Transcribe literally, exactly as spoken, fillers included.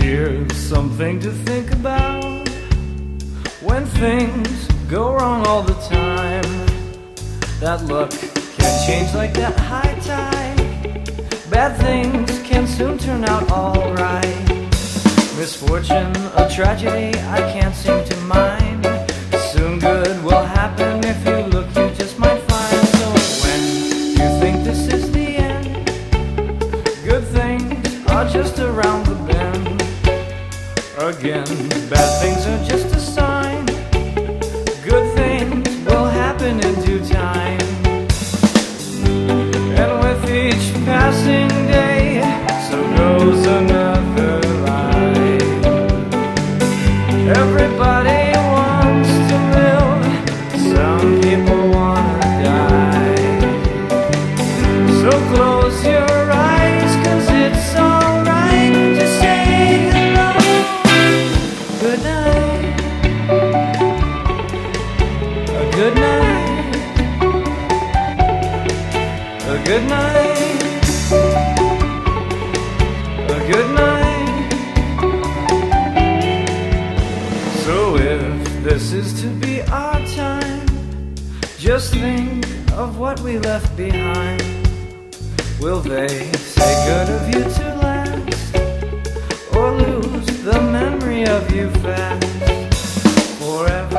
Here's something to think about. When things go wrong all the time, that luck can change like that high tide. Bad things can soon turn out alright. Misfortune, a tragedy I can't seem to mind. Soon good will happen. If you look, you just might find. So when you think this is the end, good things are just around the bend. Again, bad things are just a sign. Good things will happen in due time. And with each passing day, so goes another life. Everybody wants to live, some people wanna die. So close your eyes, 'cause it's alright to say hello. Good night. A good night. A good night. A good night. So if this is to be our time, just think of what we left behind. Will they say good of you to last, or lose the memory of you fast forever?